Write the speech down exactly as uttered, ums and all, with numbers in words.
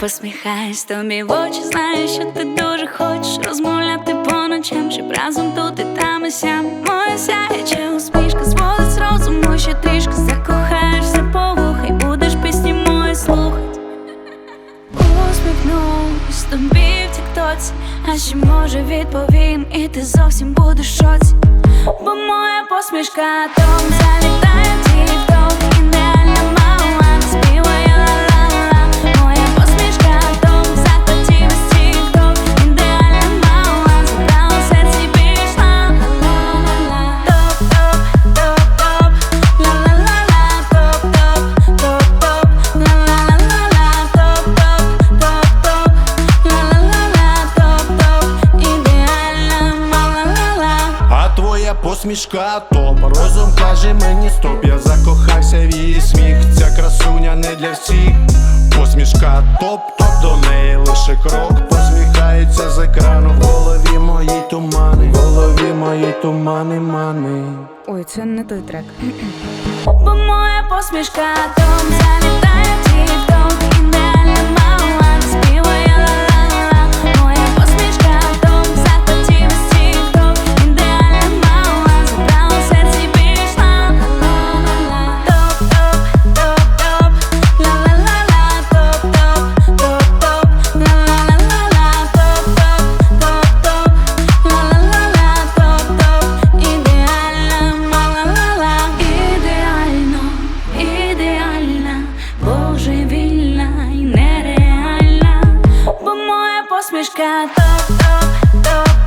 посміхаюсь тобі в очі, знаю, що ти дуже хочеш розмовляти по ночам, щоб разом тут і там і сям. Моя сяюча усмішка зводить з розуму, що трішки закохаєшся по вуха, і будеш пісні мої слухать. Усміхнусь тобі в тіктоці, а ще може відповім, і ти зовсім будеш в шоці. Бо моя посмішка том залітає в тік-ток, ідеальна мала співає ла-ла-ла. Моя посмішка том захотів з тік-ток, ідеальна мала забрала серці, пішла ла-ла-ла. Топ-топ, топ-топ, ла-ла-ла-ла. Топ-топ, топ-топ, ла-ла-ла-ла. Топ-топ, топ-топ, ла-ла-ла-ла. Топ-топ, ідеальна мала ла-ла. А твоя посмішка топ, розум каже мені стоп. Я закохався в її сміх, ця красуня не для всіх. Посмішка топ, топ, до неї лише крок. Посміхається з екрану, в голові мої тумани, в голові мої тумани, мани. Ой, це не той трек. Бо моя посмішка том залітає в тік-ток, ідеальна мала співає ла-ла-ла. Моя посмішка том захотів з тік-ток, ідеальна мала забрала серці, пішла ла-ла-ла. Топ-топ, топ-топ, ла-ла-ла-ла. Топ-топ, топ-топ, ла-ла-ла-ла. Топ-топ, топ-топ, ла-ла-ла-ла. Топ-топ, ідеальна мала ла-ла. Ідеально, ідеальна, божевільна і нереальна. Бо моя посмішка топ-топ, топ.